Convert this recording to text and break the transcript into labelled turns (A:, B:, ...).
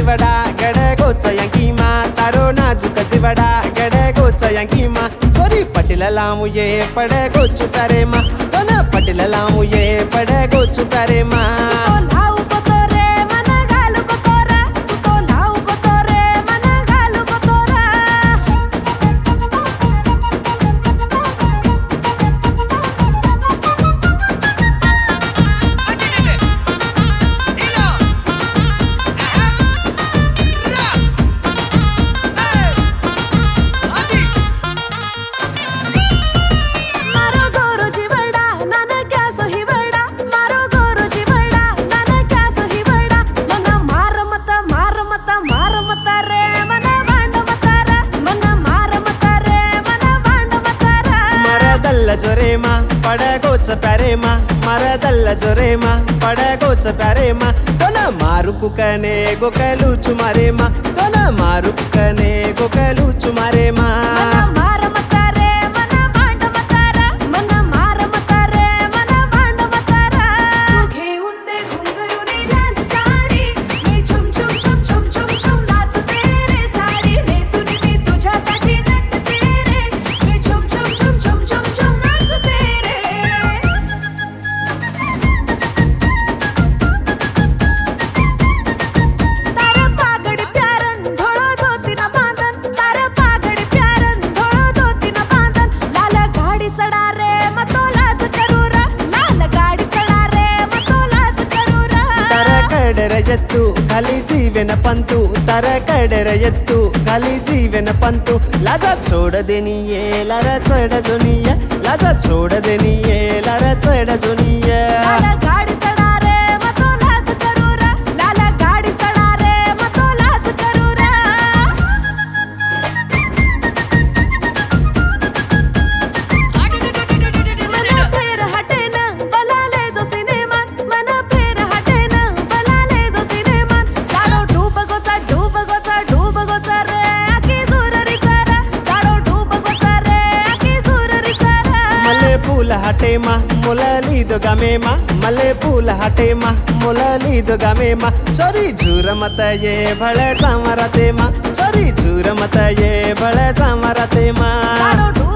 A: जिवडा गड गोच यांकीमा तारो नाजुक जिवडा गड गोच यांकीमा चोरी पटिल लामू ये पड गोचु प्यारेमा दोन पटिल लामू ये पड गोचु प्यारेमा जोरेमा पड गोच प्यारेमा मरदल्ल जोरेमा पड गोच प्यारेमा दोन मारू कुकने गोकलू चुमारेमा दोन मारू कुकने गोकलू चुमारेमा ಎತ್ತು ಖಾಲಿ ಜೀವನ ಪಂತು ತರ ಕಡರ ಎತ್ತು ಖಾಲಿ ಜೀವನ ಪಂತು लाजा छोड़ देनिये लारा चढ़ जोनिया लाजा छोड़ देनिये लारा चढ़ जोनिया गाड़ी चढ़ा रे मतो लाज करूरा लाला गाड़ी चढ़ा रे मतो लाज करूरा मना फेर हटे ना बला ले जो सिनेमा मना फेर हटे ना बला ले जो सिनेमा गाड़ो डूब गोचा रे आकी सूर री सारा गाड़ो डूब गोचा रे आकी सूर री सारा मले फूल हटे मा मुलली दो गमे मा मले फूल हटे मा मुलली दो गमे मा चोरी झूर मत ये भले चामरते मा चोरी झूर मत ये भले चामरते मा